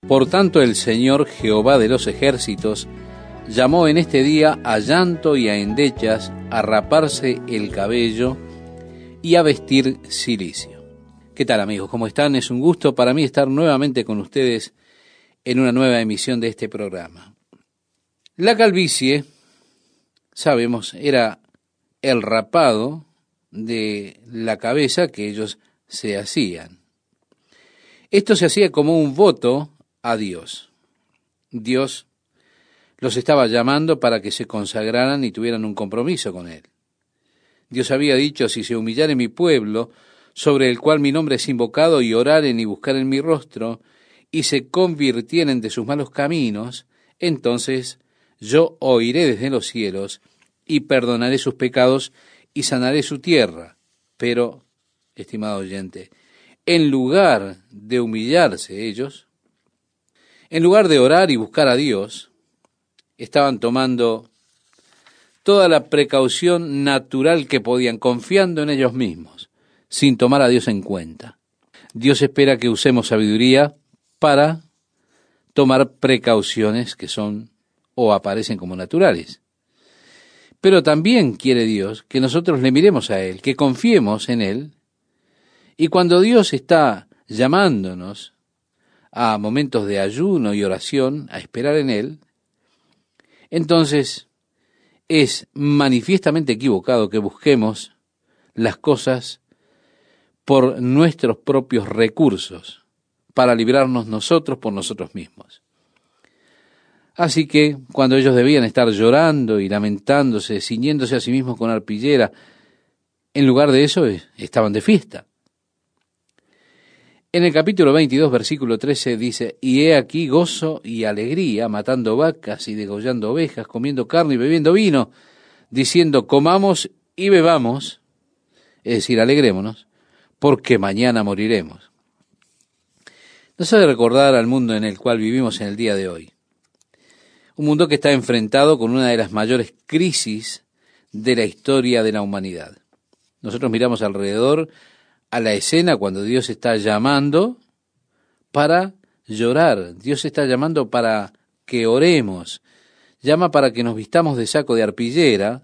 Por tanto, el Señor Jehová de los ejércitos llamó en este día a llanto y a endechas, a raparse el cabello y a vestir cilicio. ¿Qué tal, amigos? ¿Cómo están? Es un gusto para mí estar nuevamente con ustedes en una nueva emisión de este programa. La calvicie, sabemos, era el rapado de la cabeza que ellos se hacían. Esto se hacía como un voto a Dios. Dios los estaba llamando para que se consagraran y tuvieran un compromiso con Él. Dios había dicho: si se humillare mi pueblo, sobre el cual mi nombre es invocado, y oraren y buscaren mi rostro, y se convirtieren de sus malos caminos, entonces yo oiré desde los cielos, y perdonaré sus pecados, y sanaré su tierra. Pero, estimado oyente, en lugar de humillarse ellos, en lugar de orar y buscar a Dios, estaban tomando toda la precaución natural que podían, confiando en ellos mismos, sin tomar a Dios en cuenta. Dios espera que usemos sabiduría para tomar precauciones que son o aparecen como naturales. Pero también quiere Dios que nosotros le miremos a Él, que confiemos en Él, y cuando Dios está llamándonos a momentos de ayuno y oración, a esperar en Él, entonces es manifiestamente equivocado que busquemos las cosas por nuestros propios recursos, para librarnos nosotros por nosotros mismos. Así que, cuando ellos debían estar llorando y lamentándose, ciñéndose a sí mismos con arpillera, en lugar de eso estaban de fiesta. En el capítulo 22, versículo 13 dice: y he aquí gozo y alegría, matando vacas y degollando ovejas, comiendo carne y bebiendo vino, diciendo: comamos y bebamos, es decir, alegrémonos, porque mañana moriremos. Nos hace recordar al mundo en el cual vivimos en el día de hoy. Un mundo que está enfrentado con una de las mayores crisis de la historia de la humanidad. Nosotros miramos alrededor a la escena cuando Dios está llamando para llorar. Dios está llamando para que oremos. Llama para que nos vistamos de saco de arpillera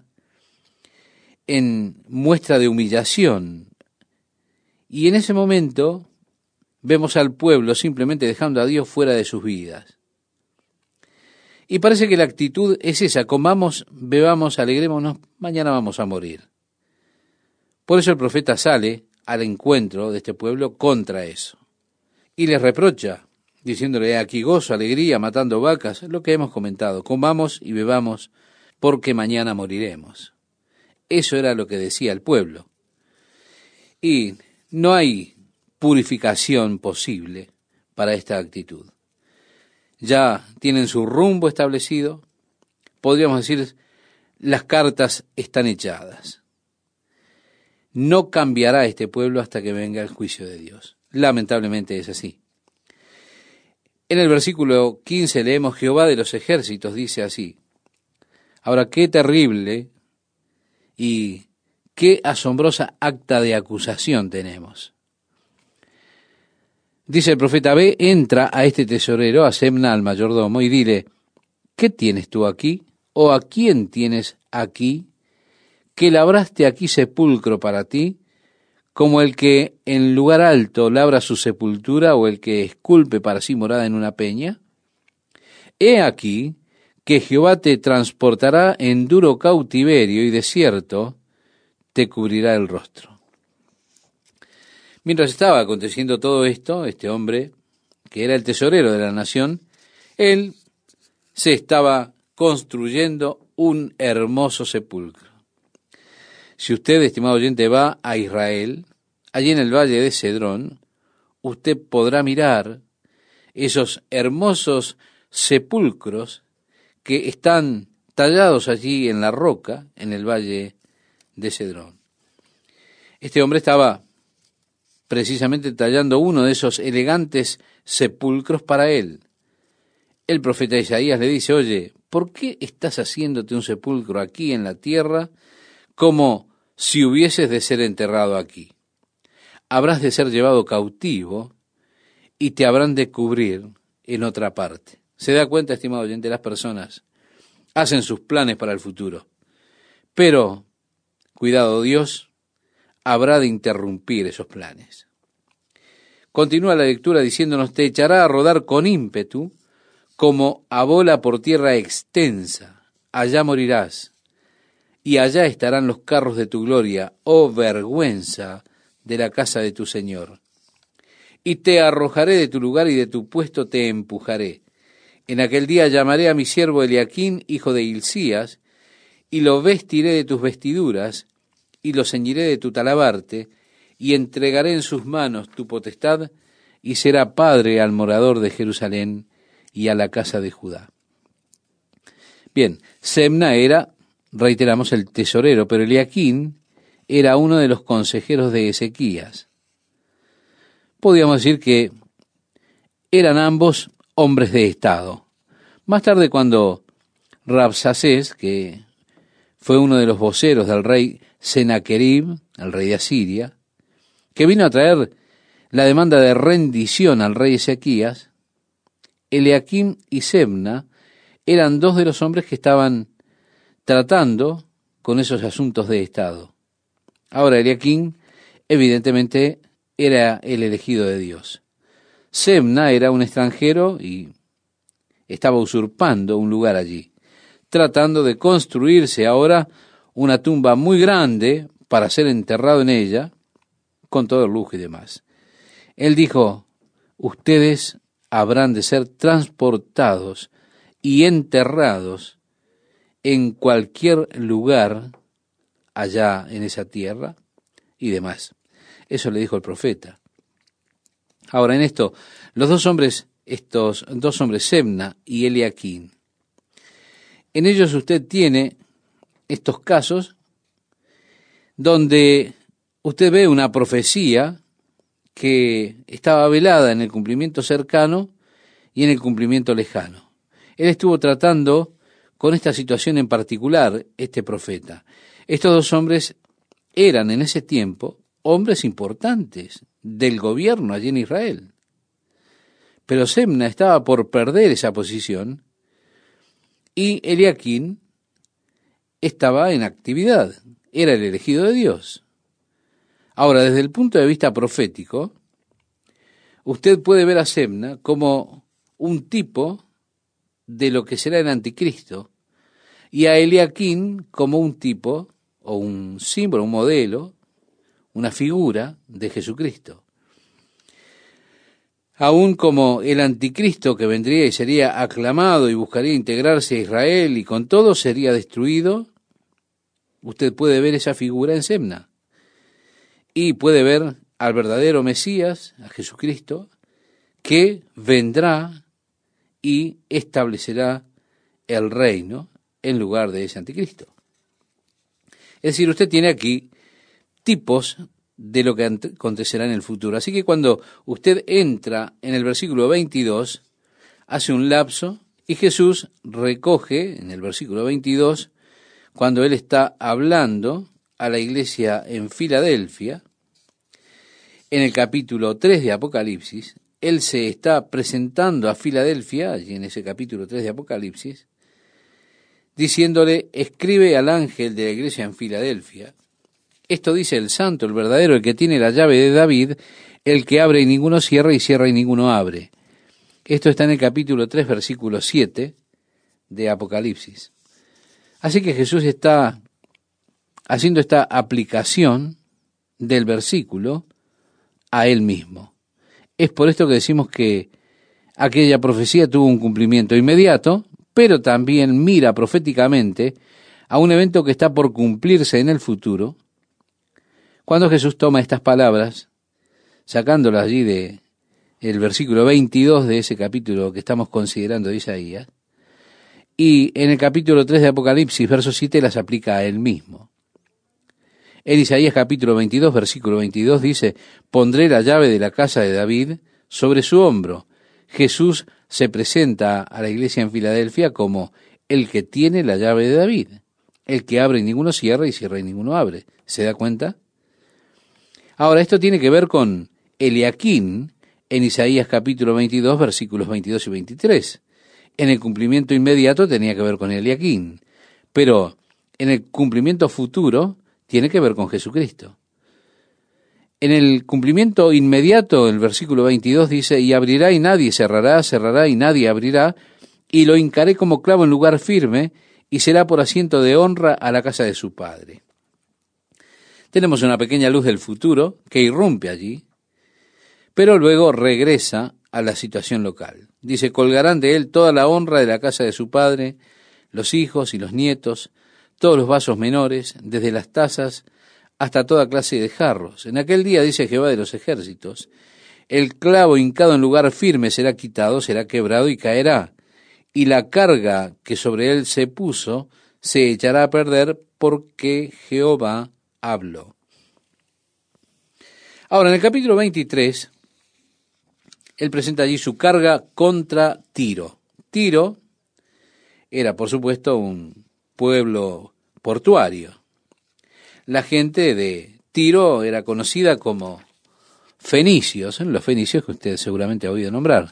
en muestra de humillación. Y en ese momento vemos al pueblo simplemente dejando a Dios fuera de sus vidas. Y parece que la actitud es esa: comamos, bebamos, alegrémonos, mañana vamos a morir. Por eso el profeta sale al encuentro de este pueblo contra eso. Y les reprocha, diciéndole: aquí gozo, alegría, matando vacas, lo que hemos comentado, comamos y bebamos, porque mañana moriremos. Eso era lo que decía el pueblo. Y no hay purificación posible para esta actitud. Ya tienen su rumbo establecido, podríamos decir, las cartas están echadas. No cambiará este pueblo hasta que venga el juicio de Dios. Lamentablemente es así. En el versículo 15 leemos: Jehová de los ejércitos dice así. Ahora, qué terrible y qué asombrosa acta de acusación tenemos. Dice el profeta: ve, entra a este tesorero, a Semna, al mayordomo, y dile: ¿qué tienes tú aquí? ¿O a quién tienes aquí? Que labraste aquí sepulcro para ti, como el que en lugar alto labra su sepultura, o el que esculpe para sí morada en una peña. He aquí que Jehová te transportará en duro cautiverio, y de cierto te cubrirá el rostro. Mientras estaba aconteciendo todo esto, este hombre, que era el tesorero de la nación, él se estaba construyendo un hermoso sepulcro. Si usted, estimado oyente, va a Israel, allí en el valle de Cedrón, usted podrá mirar esos hermosos sepulcros que están tallados allí en la roca, en el valle de Cedrón. Este hombre estaba precisamente tallando uno de esos elegantes sepulcros para él. El profeta Isaías le dice: oye, ¿por qué estás haciéndote un sepulcro aquí en la tierra, como si hubieses de ser enterrado aquí? Habrás de ser llevado cautivo, y te habrán de cubrir en otra parte. ¿Se da cuenta, estimado oyente? Las personas hacen sus planes para el futuro. Pero, cuidado, Dios habrá de interrumpir esos planes. Continúa la lectura diciéndonos: te echará a rodar con ímpetu como a bola por tierra extensa. Allá morirás, y allá estarán los carros de tu gloria, oh vergüenza de la casa de tu Señor. Y te arrojaré de tu lugar y de tu puesto te empujaré. En aquel día llamaré a mi siervo Eliaquín, hijo de Hilcías, y lo vestiré de tus vestiduras, y lo ceñiré de tu talabarte, y entregaré en sus manos tu potestad, y será padre al morador de Jerusalén y a la casa de Judá. Bien, Sebna era, reiteramos, el tesorero, pero Eliaquín era uno de los consejeros de Ezequías. Podríamos decir que eran ambos hombres de Estado. Más tarde, cuando Rabsacés, que fue uno de los voceros del rey Sennacherib, el rey de Asiria, que vino a traer la demanda de rendición al rey Ezequías, Eliaquim y Sebna eran dos de los hombres que estaban tratando con esos asuntos de Estado. Ahora, Eliaquim, evidentemente, era el elegido de Dios. Sebna era un extranjero y estaba usurpando un lugar allí, tratando de construirse ahora una tumba muy grande para ser enterrado en ella, con todo el lujo y demás. Él dijo: ustedes habrán de ser transportados y enterrados en cualquier lugar allá en esa tierra y demás. Eso le dijo el profeta. Ahora, en esto, estos dos hombres, Sebna y Eliaquim, en ellos usted tiene estos casos donde usted ve una profecía que estaba velada en el cumplimiento cercano y en el cumplimiento lejano. Él estuvo tratando con esta situación en particular, este profeta. Estos dos hombres eran en ese tiempo hombres importantes del gobierno allí en Israel. Pero Sebna estaba por perder esa posición y Eliaquim estaba en actividad, era el elegido de Dios. Ahora, desde el punto de vista profético, usted puede ver a Sebna como un tipo de lo que será el anticristo y a Eliaquim como un tipo o un símbolo, un modelo, una figura de Jesucristo. Aún como el anticristo que vendría y sería aclamado y buscaría integrarse a Israel y con todo sería destruido, usted puede ver esa figura en Sebna. Y puede ver al verdadero Mesías, a Jesucristo, que vendrá y establecerá el reino en lugar de ese anticristo. Es decir, usted tiene aquí tipos de lo que acontecerá en el futuro. Así que cuando usted entra en el versículo 22, hace un lapso y Jesús recoge en el versículo 22, cuando él está hablando a la iglesia en Filadelfia, en el capítulo 3 de Apocalipsis, él se está presentando a Filadelfia, allí en ese capítulo 3 de Apocalipsis, diciéndole: escribe al ángel de la iglesia en Filadelfia, esto dice el santo, el verdadero, el que tiene la llave de David, el que abre y ninguno cierra, y cierra y ninguno abre. Esto está en el capítulo 3, versículo 7 de Apocalipsis. Así que Jesús está haciendo esta aplicación del versículo a él mismo. Es por esto que decimos que aquella profecía tuvo un cumplimiento inmediato, pero también mira proféticamente a un evento que está por cumplirse en el futuro, cuando Jesús toma estas palabras, sacándolas allí de el versículo 22 de ese capítulo que estamos considerando de Isaías, y en el capítulo 3 de Apocalipsis, verso 7, las aplica a él mismo. En Isaías capítulo 22, versículo 22 dice: pondré la llave de la casa de David sobre su hombro. Jesús se presenta a la iglesia en Filadelfia como el que tiene la llave de David, el que abre y ninguno cierra, y cierra y ninguno abre. ¿Se da cuenta? Ahora, esto tiene que ver con Eliaquim, en Isaías capítulo 22, versículos 22 y 23. En el cumplimiento inmediato tenía que ver con Eliaquín, pero en el cumplimiento futuro tiene que ver con Jesucristo. En el cumplimiento inmediato, el versículo 22 dice, y abrirá y nadie cerrará, cerrará y nadie abrirá, y lo hincaré como clavo en lugar firme, y será por asiento de honra a la casa de su padre. Tenemos una pequeña luz del futuro que irrumpe allí, pero luego regresa a la situación local. Dice, colgarán de él toda la honra de la casa de su padre, los hijos y los nietos, todos los vasos menores, desde las tazas hasta toda clase de jarros. En aquel día, dice Jehová de los ejércitos, el clavo hincado en lugar firme será quitado, será quebrado y caerá, y la carga que sobre él se puso se echará a perder porque Jehová habló. Ahora, en el capítulo 23, él presenta allí su carga contra Tiro. Tiro era, por supuesto, un pueblo portuario. La gente de Tiro era conocida como fenicios, los fenicios que usted seguramente ha oído nombrar.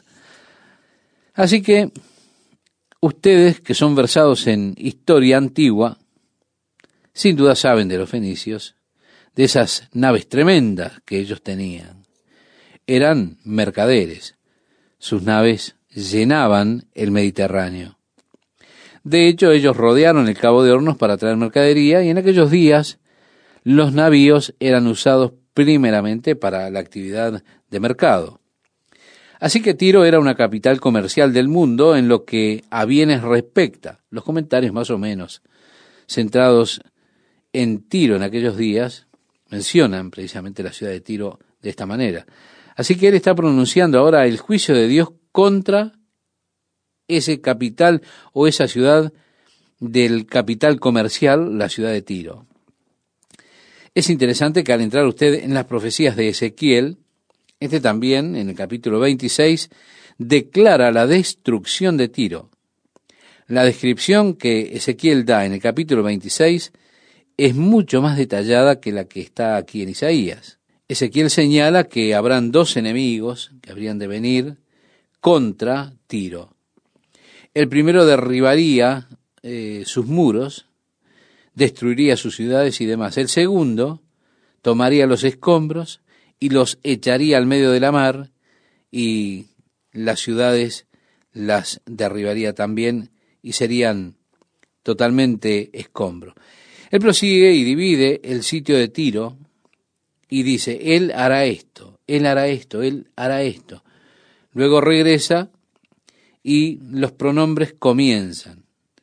Así que ustedes que son versados en historia antigua, sin duda saben de los fenicios, de esas naves tremendas que ellos tenían. Eran mercaderes. Sus naves llenaban el Mediterráneo. De hecho, ellos rodearon el Cabo de Hornos para traer mercadería y en aquellos días los navíos eran usados primeramente para la actividad de mercado. Así que Tiro era una capital comercial del mundo en lo que a bienes respecta. Los comentarios más o menos centrados en Tiro en aquellos días mencionan precisamente la ciudad de Tiro de esta manera. Así que él está pronunciando ahora el juicio de Dios contra ese capital o esa ciudad del capital comercial, la ciudad de Tiro. Es interesante que al entrar usted en las profecías de Ezequiel, también, en el capítulo 26, declara la destrucción de Tiro. La descripción que Ezequiel da en el capítulo 26 es mucho más detallada que la que está aquí en Isaías. Ezequiel señala que habrán dos enemigos que habrían de venir contra Tiro. El primero derribaría sus muros, destruiría sus ciudades y demás. El segundo tomaría los escombros y los echaría al medio de la mar y las ciudades las derribaría también y serían totalmente escombros. Él prosigue y divide el sitio de Tiro y dice, él hará esto, él hará esto, él hará esto. Luego regresa y los pronombres comienza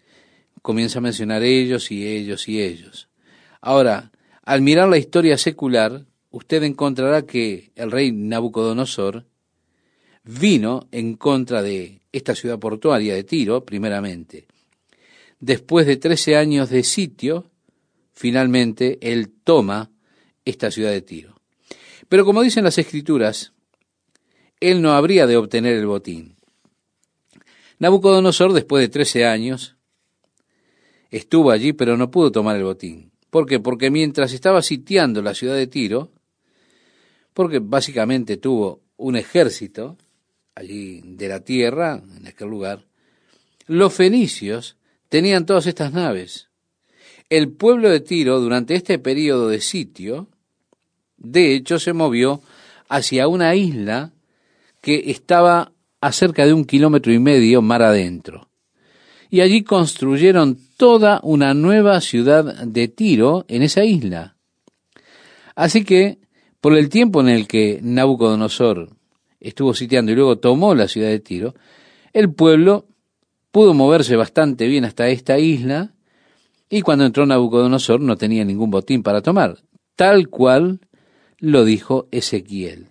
a mencionar ellos y ellos y ellos. Ahora, al mirar la historia secular, usted encontrará que el rey Nabucodonosor vino en contra de esta ciudad portuaria de Tiro, primeramente. Después de 13 años de sitio, finalmente él toma esta ciudad de Tiro. Pero como dicen las Escrituras, él no habría de obtener el botín. Nabucodonosor, después de 13 años, estuvo allí, pero no pudo tomar el botín. ¿Por qué? Porque mientras estaba sitiando la ciudad de Tiro, porque básicamente tuvo un ejército allí de la tierra, en aquel lugar, los fenicios tenían todas estas naves. El pueblo de Tiro, durante este periodo de sitio, de hecho se movió hacia una isla que estaba a cerca de 1,5 kilómetros mar adentro. Y allí construyeron toda una nueva ciudad de Tiro en esa isla. Así que, por el tiempo en el que Nabucodonosor estuvo sitiando y luego tomó la ciudad de Tiro, el pueblo pudo moverse bastante bien hasta esta isla, y cuando entró Nabucodonosor no tenía ningún botín para tomar, tal cual lo dijo Ezequiel.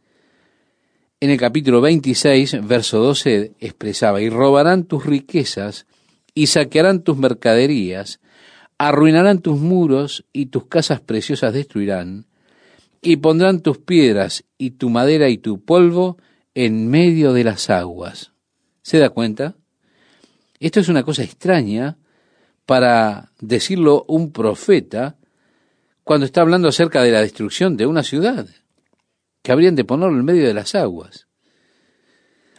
En el capítulo 26, verso 12, expresaba, y robarán tus riquezas, y saquearán tus mercaderías, arruinarán tus muros, y tus casas preciosas destruirán, y pondrán tus piedras, y tu madera, y tu polvo, en medio de las aguas. ¿Se da cuenta? Esto es una cosa extraña para decirlo un profeta cuando está hablando acerca de la destrucción de una ciudad, que habrían de ponerlo en medio de las aguas.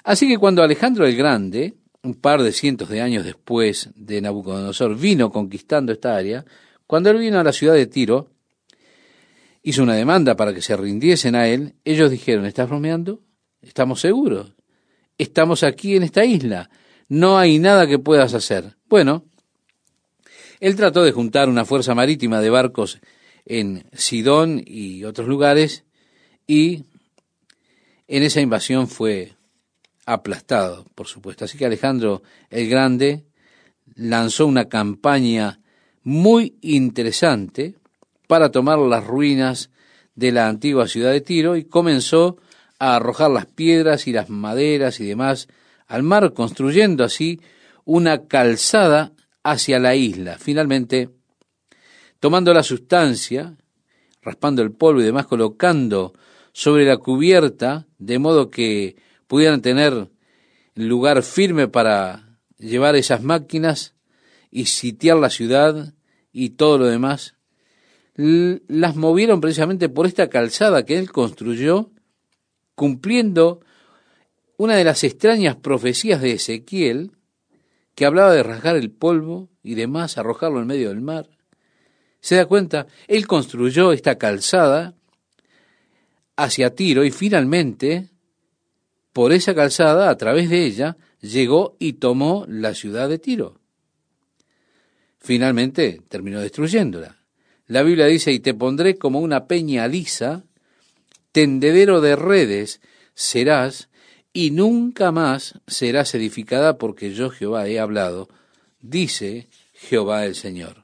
Así que cuando Alejandro el Grande, un par de cientos de años después de Nabucodonosor, vino conquistando esta área, cuando él vino a la ciudad de Tiro, hizo una demanda para que se rindiesen a él, ellos dijeron, ¿estás bromeando? ¿Estamos seguros? Estamos aquí en esta isla, no hay nada que puedas hacer. Bueno, él trató de juntar una fuerza marítima de barcos en Sidón y otros lugares, y en esa invasión fue aplastado, por supuesto. Así que Alejandro el Grande lanzó una campaña muy interesante para tomar las ruinas de la antigua ciudad de Tiro y comenzó a arrojar las piedras y las maderas y demás al mar, construyendo así una calzada hacia la isla. Finalmente, tomando la sustancia, raspando el polvo y demás, colocando sobre la cubierta, de modo que pudieran tener lugar firme para llevar esas máquinas y sitiar la ciudad y todo lo demás, las movieron precisamente por esta calzada que él construyó, cumpliendo una de las extrañas profecías de Ezequiel, que hablaba de rasgar el polvo y demás, arrojarlo en medio del mar. ¿Se da cuenta? Él construyó esta calzada hacia Tiro y finalmente, por esa calzada, a través de ella, llegó y tomó la ciudad de Tiro. Finalmente terminó destruyéndola. La Biblia dice, y te pondré como una peña lisa, tendedero de redes serás, y nunca más serás edificada, porque yo Jehová he hablado, dice Jehová el Señor.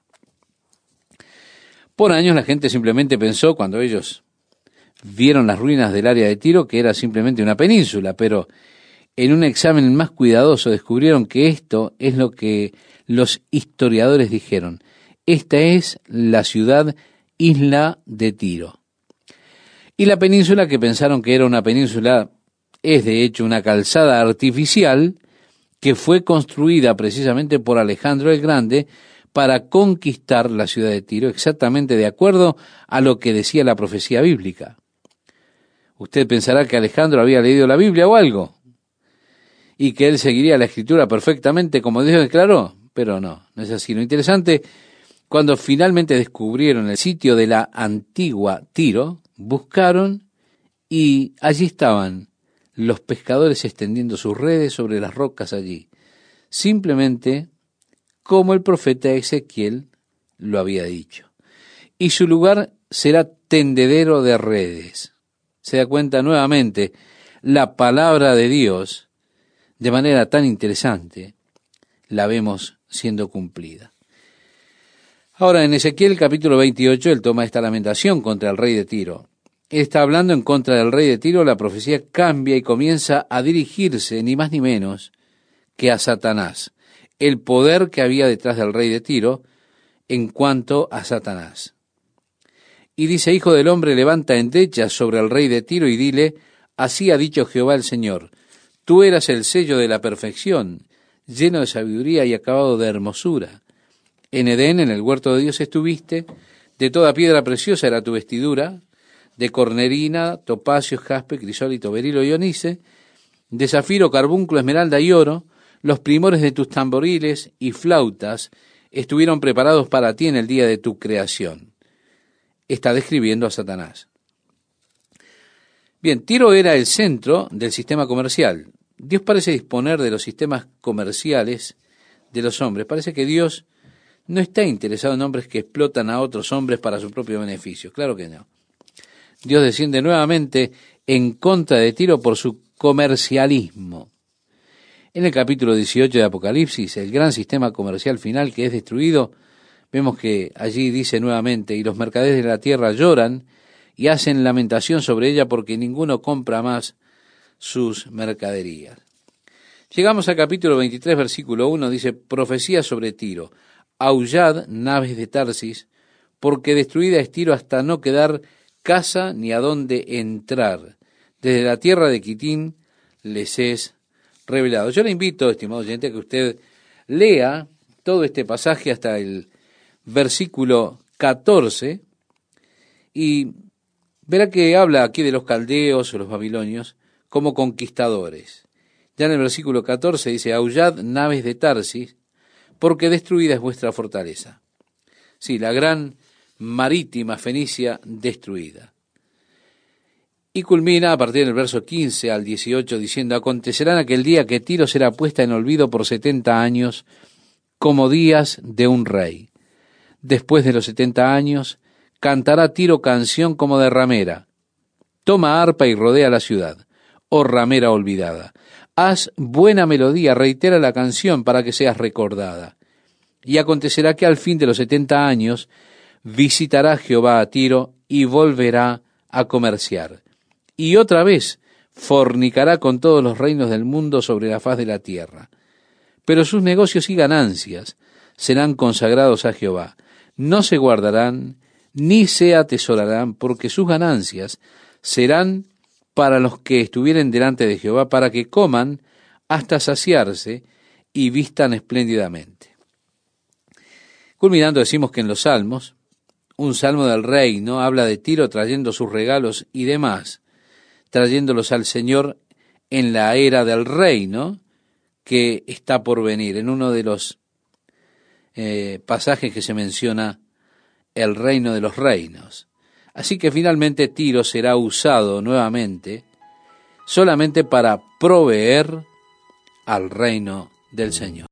Por años la gente simplemente pensó, cuando ellos vieron las ruinas del área de Tiro, que era simplemente una península, pero en un examen más cuidadoso descubrieron que esto es lo que los historiadores dijeron. Esta es la ciudad isla de Tiro. Y la península, que pensaron que era una península, es de hecho una calzada artificial que fue construida precisamente por Alejandro el Grande para conquistar la ciudad de Tiro, exactamente de acuerdo a lo que decía la profecía bíblica. Usted pensará que Alejandro había leído la Biblia o algo, y que él seguiría la Escritura perfectamente como Dios declaró, pero no es así. Lo interesante, cuando finalmente descubrieron el sitio de la antigua Tiro, buscaron y allí estaban los pescadores extendiendo sus redes sobre las rocas allí, simplemente como el profeta Ezequiel lo había dicho. Y su lugar será tendedero de redes. Se da cuenta nuevamente la palabra de Dios, de manera tan interesante, la vemos siendo cumplida. Ahora, en Ezequiel capítulo 28, él toma esta lamentación contra el rey de Tiro. Él está hablando en contra del rey de Tiro, la profecía cambia y comienza a dirigirse, ni más ni menos, que a Satanás, el poder que había detrás del rey de Tiro en cuanto a Satanás. Y dice, hijo del hombre, levanta endechas sobre el rey de Tiro y dile, así ha dicho Jehová el Señor, tú eras el sello de la perfección, lleno de sabiduría y acabado de hermosura. En Edén, en el huerto de Dios estuviste, de toda piedra preciosa era tu vestidura, de cornerina, topacio, jaspe, crisólito, berilo y onice, de zafiro, carbunclo, esmeralda y oro, los primores de tus tamboriles y flautas estuvieron preparados para ti en el día de tu creación. Está describiendo a Satanás. Bien, Tiro era el centro del sistema comercial. Dios parece disponer de los sistemas comerciales de los hombres. Parece que Dios no está interesado en hombres que explotan a otros hombres para su propio beneficio. Claro que no. Dios desciende nuevamente en contra de Tiro por su comercialismo. En el capítulo 18 de Apocalipsis, el gran sistema comercial final que es destruido, vemos que allí dice nuevamente, y los mercaderes de la tierra lloran y hacen lamentación sobre ella porque ninguno compra más sus mercaderías. Llegamos al capítulo 23, versículo 1, dice, profecía sobre Tiro, aullad, naves de Tarsis, porque destruida es Tiro hasta no quedar casa ni a dónde entrar. Desde la tierra de Quitín les es revelado. Yo le invito, estimado oyente, a que usted lea todo este pasaje hasta el versículo 14 y verá que habla aquí de los caldeos o los babilonios como conquistadores. Ya en el versículo 14 dice, aullad naves de Tarsis, porque destruida es vuestra fortaleza. Sí, la gran marítima Fenicia destruida. Y culmina a partir del verso 15 al 18 diciendo, acontecerá en aquel día que Tiro será puesta en olvido por 70 años, como días de un rey. Después de los 70 años, cantará Tiro canción como de ramera. Toma arpa y rodea la ciudad, oh ramera olvidada. Haz buena melodía, reitera la canción para que seas recordada. Y acontecerá que al fin de los 70 años, visitará Jehová a Tiro y volverá a comerciar. Y otra vez fornicará con todos los reinos del mundo sobre la faz de la tierra. Pero sus negocios y ganancias serán consagrados a Jehová. No se guardarán ni se atesorarán, porque sus ganancias serán para los que estuvieren delante de Jehová, para que coman hasta saciarse y vistan espléndidamente. Culminando, decimos que en los Salmos, un salmo del reino habla de Tiro trayendo sus regalos y demás, trayéndolos al Señor en la era del reino que está por venir. En uno de los pasajes que se menciona el reino de los reinos. Así que finalmente Tiro será usado nuevamente solamente para proveer al reino del Señor.